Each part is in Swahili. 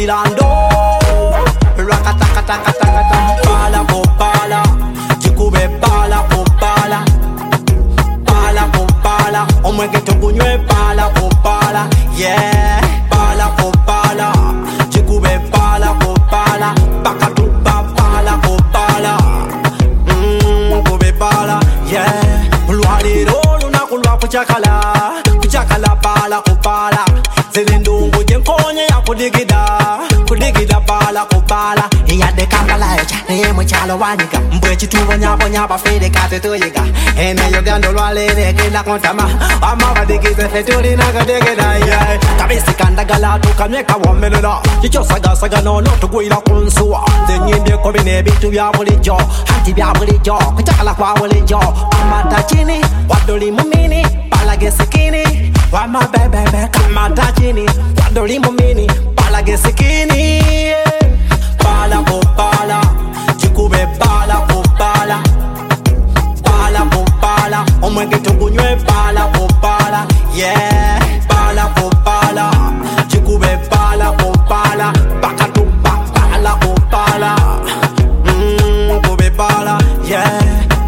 bailando. Rakatakatakatakata. Bala por bala. Chikube bala por bala. Bala por bala. Omwe que tokunywe bala por bala. Yeah. Bala por bala. Chikube bala por bala. Bakatuba bala por bala. Kube bala. Yeah. Luadiro luna kulwa kuchakala. Kuchakala bala por bala. Zelendungu jenkonye ya kudigida bala por bala. Iya de kambala echa niye mchalo wanika. Mbwe chituwa nyaba fede kate tuyiga. Ene yogando lwalere kenda kontama. Ama wadigize feturi na kadigida yeah. Kabisi kandagala tukamyeka wamelula. Chicho saga no tukuila kunsuwa. Zenyinde kobine bitu bya bulijo. Hanti bya bulijo. Kuchakala kwa bulijo. Amata chini wadoli mumini. Palage sikini wama bebe kamata chini wadoli mumini. Palage sikini bala po bala. Chikube bala po bala. Bala po bala. Omwenge tukunywe bala po bala. Yeah. Bala po bala. Chikube bala po bala. Bakatuba bala po bala. Kube bala. Yeah.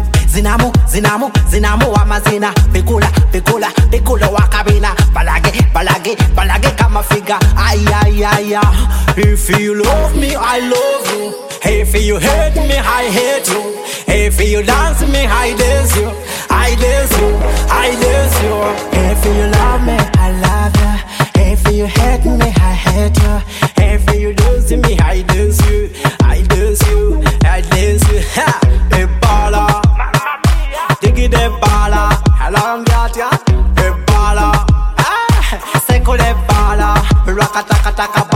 Zinamu wa mazina. Pikula wakabina. Balage kama figa. Ay. If you love me, I love you. If you hate me, I hate you. If you dance me, I dance you. If you love me, I love you. If you hate me, I hate you. If you dance me, I dance you. Ha! Ebala. Digi de bala. Hello, Ngatia. Ebala. Seko de bala. Rakatakataka.